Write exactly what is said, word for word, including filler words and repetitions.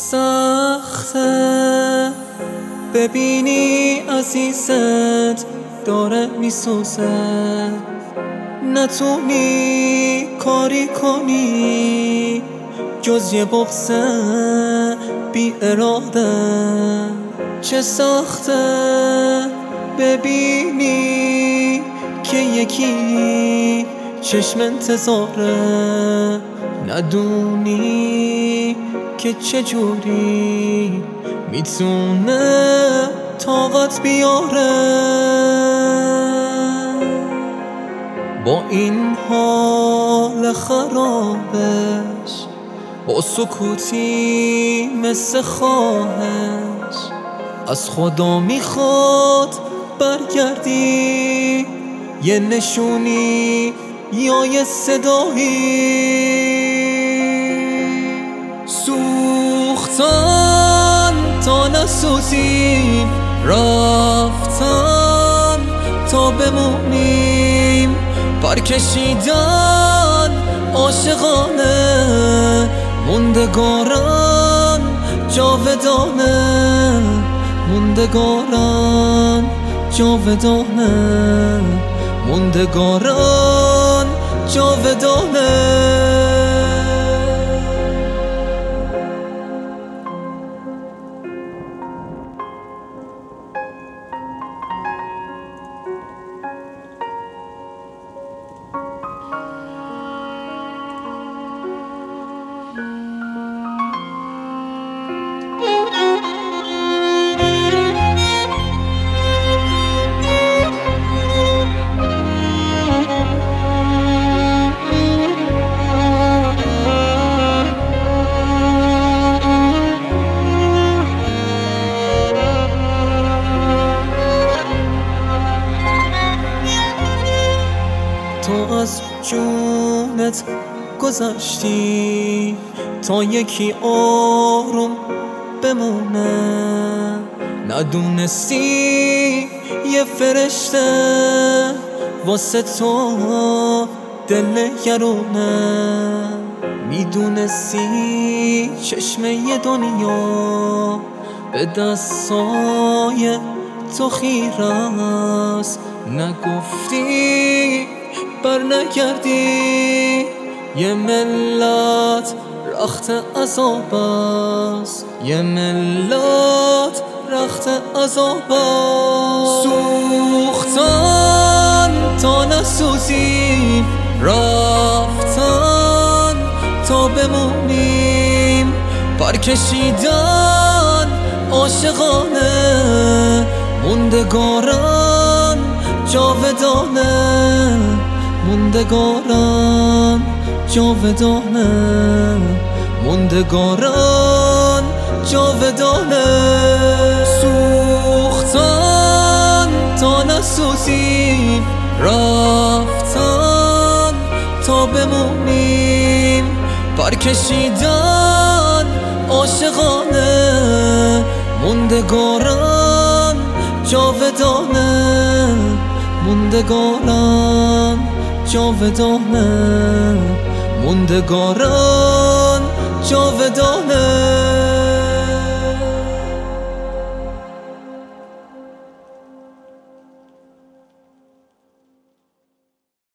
سخته ببینی عزیزت داره میسوزه، نتونی کاری کنی جز یه بغض بی اراده. چه سخته ببینی که یکی چشم انتظاره، ندونی که چجوری میتونه طاقت بیاره. با این حال خرابش، با سکوتی مثل خواهش، از خدا میخواد برگردی، یه نشونی یا یه صدایی. سوختن تا نسوزیم، رفتن تا بمونیم، پرکشیدن عاشقانه، موندگاران جاودانه، موندگاران جاودانه، موندگاران جاودانه. تو از جونت گذشتی تا یکی آروم بمونه، ندونستی یه فرشته واسه تو دل گرونه، میدونستی چشم یه دنیا به دستای تو خیره است، نگفتی بر نگردی. یه ملت رخت عذاب است، یه ملت رخت عذاب است. سوختن تا نسوزیم، رفتن تا بمونیم، پرکشیدن عاشقانه، موندگاران جاودانه، موندگاران جاودانه، موندگاران جاودانه. سوختن تا نسوزیم، رفتن تا بمونیم، پرکشیدن عاشقانه، موندگاران جاودانه، موندگاران جاودانه، موندگاران جاودانه.